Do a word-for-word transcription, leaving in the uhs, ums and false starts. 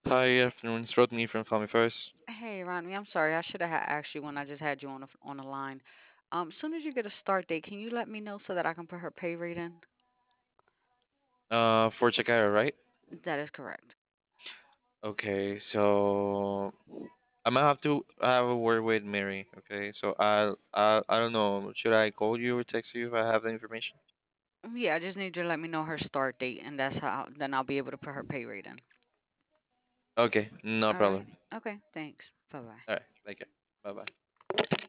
Hi, afternoon. It's Rodney from Call Me First. Hey, Ronnie, I'm sorry. I should have ha- asked you when I just had you on the, on the line. Um, soon as you get a start date, can you let me know so that I can put her pay rate in? Uh, for Chikara, right? That is correct. Okay, so I'm gonna have to have a word with Mary. Okay, so I'll, I, I don't know. Should I call you or text you if I have the information? Mm, Yeah, I just need you to let me know her start date, and that's how then I'll be able to put her pay rate in. Okay, no All right. problem. Okay. Thanks. Bye bye. All right, thank you. Bye bye.